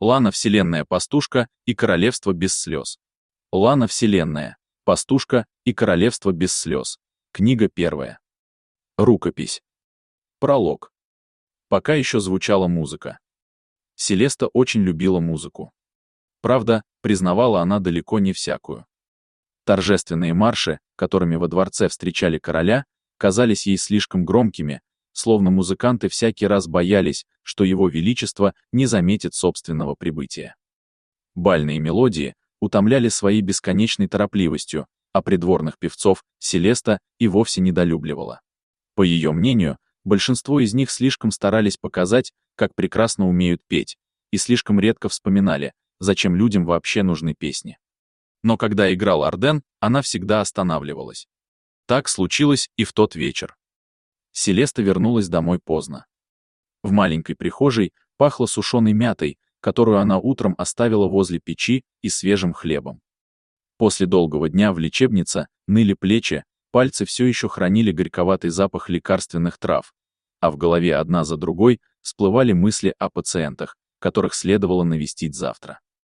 Лана Вселенная Пастушка и Королевство без слез. Лана Вселенная Пастушка и Королевство без слез. Книга 1. Рукопись. Пролог. Пока еще звучала музыка. Селеста очень любила музыку. Правда, признавала она далеко не всякую. Торжественные марши, которыми во дворце встречали короля, казались ей слишком громкими, словно музыканты всякий раз боялись, что его величество не заметит собственного прибытия. Бальные мелодии утомляли своей бесконечной торопливостью, а придворных певцов Селеста и вовсе недолюбливала. По ее мнению, большинство из них слишком старались показать, как прекрасно умеют петь, и слишком редко вспоминали, зачем людям вообще нужны песни. Но когда играл Арден, она всегда останавливалась. Так случилось и в тот вечер. Селеста вернулась домой поздно. В маленькой прихожей пахло сушеной мятой, которую она утром оставила возле печи, и свежим хлебом. После долгого дня в лечебнице ныли плечи, пальцы все еще хранили горьковатый запах лекарственных трав, а в голове одна за другой всплывали мысли о пациентах, которых следовало навестить завтра.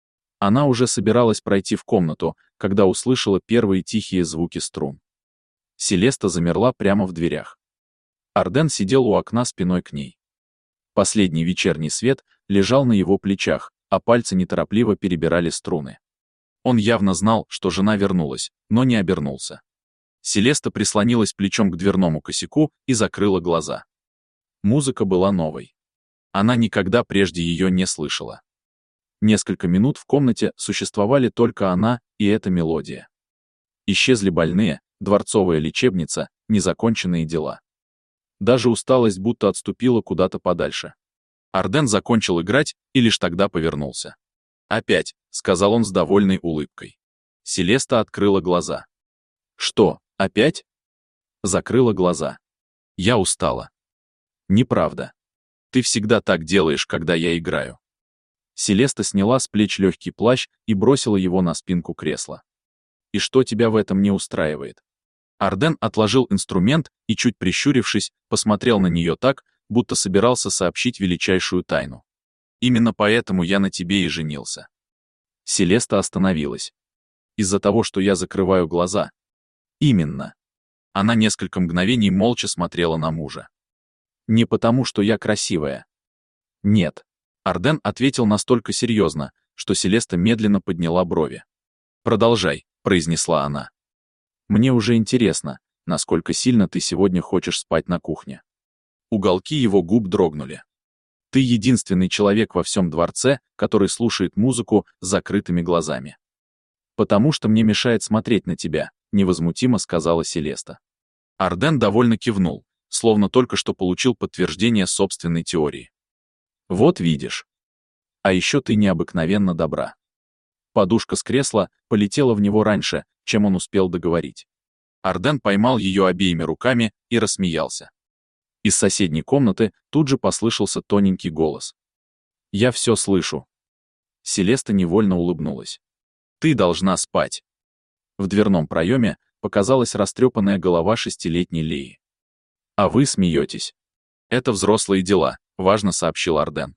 Она уже собиралась пройти в комнату, когда услышала первые тихие звуки струн. Селеста замерла прямо в дверях. Арден сидел у окна спиной к ней. Последний вечерний свет лежал на его плечах, а пальцы неторопливо перебирали струны. Он явно знал, что жена вернулась, но не обернулся. Селеста прислонилась плечом к дверному косяку и закрыла глаза. Музыка была новой. Она никогда прежде ее не слышала. Несколько минут в комнате существовали только она и эта мелодия. Исчезли больные, дворцовая лечебница, незаконченные дела. Даже усталость будто отступила куда-то подальше. Арден закончил играть и лишь тогда повернулся. «Опять», — сказал он с довольной улыбкой. Селеста открыла глаза. «Что, опять?» Закрыла глаза. «Я устала». «Неправда. Ты всегда так делаешь, когда я играю». Селеста сняла с плеч легкий плащ и бросила его на спинку кресла. «И что тебя в этом не устраивает?» Арден отложил инструмент и, чуть прищурившись, посмотрел на нее так, будто собирался сообщить величайшую тайну. «Именно поэтому я на тебе и женился». Селеста остановилась. «Из-за того, что я закрываю глаза». «Именно». Она несколько мгновений молча смотрела на мужа. «Не потому, что я красивая». «Нет». Арден ответил настолько серьезно, что Селеста медленно подняла брови. «Продолжай», — произнесла она. «Мне уже интересно, насколько сильно ты сегодня хочешь спать на кухне». Уголки его губ дрогнули. «Ты единственный человек во всем дворце, который слушает музыку с закрытыми глазами». «Потому что мне мешает смотреть на тебя», — невозмутимо сказала Селеста. Арден довольно кивнул, словно только что получил подтверждение собственной теории. «Вот видишь. А еще ты необыкновенно добра». Подушка с кресла полетела в него раньше, чем он успел договорить. Арден поймал ее обеими руками и рассмеялся. Из соседней комнаты тут же послышался тоненький голос. «Я все слышу». Селеста невольно улыбнулась. «Ты должна спать». В дверном проеме показалась растрепанная голова 6-летней Леи. «А вы смеетесь». «Это взрослые дела», — важно сообщил Арден.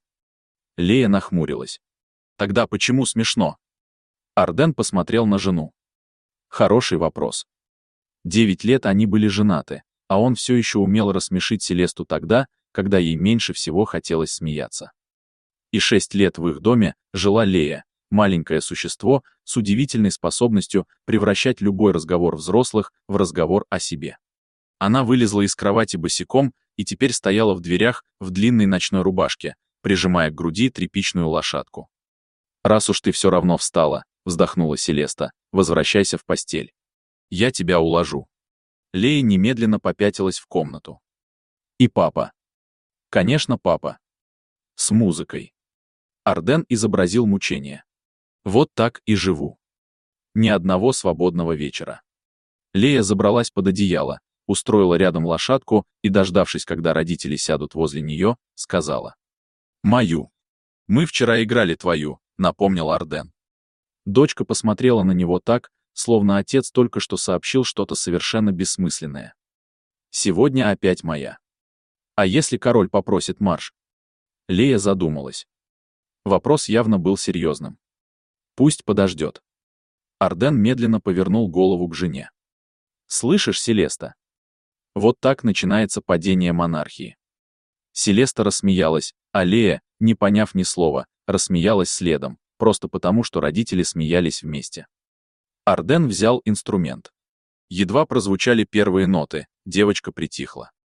Лея нахмурилась. «Тогда почему смешно?» Арден посмотрел на жену. Хороший вопрос. 9 лет они были женаты, а он все еще умел рассмешить Селесту тогда, когда ей меньше всего хотелось смеяться. И 6 лет в их доме жила Лея, маленькое существо с удивительной способностью превращать любой разговор взрослых в разговор о себе. Она вылезла из кровати босиком и теперь стояла в дверях в длинной ночной рубашке, прижимая к груди тряпичную лошадку. «Раз уж ты все равно встала», — вздохнула Селеста, — «возвращайся в постель. Я тебя уложу». Лея немедленно попятилась в комнату. «И папа?» «Конечно, папа. С музыкой». Арден изобразил мучение. «Вот так и живу. Ни одного свободного вечера». Лея забралась под одеяло, устроила рядом лошадку и, дождавшись, когда родители сядут возле нее, сказала: «Мою. Мы вчера играли твою», — напомнил Арден. Дочка посмотрела на него так, словно отец только что сообщил что-то совершенно бессмысленное. «Сегодня опять моя. А если король попросит марш?» Лея задумалась. Вопрос явно был серьезным. Пусть подождет. Арден медленно повернул голову к жене. «Слышишь, Селеста? Вот так начинается падение монархии». Селеста рассмеялась, а Лея, не поняв ни слова, рассмеялась следом, просто потому, что родители смеялись вместе. Арден взял инструмент. Едва прозвучали первые ноты, девочка притихла.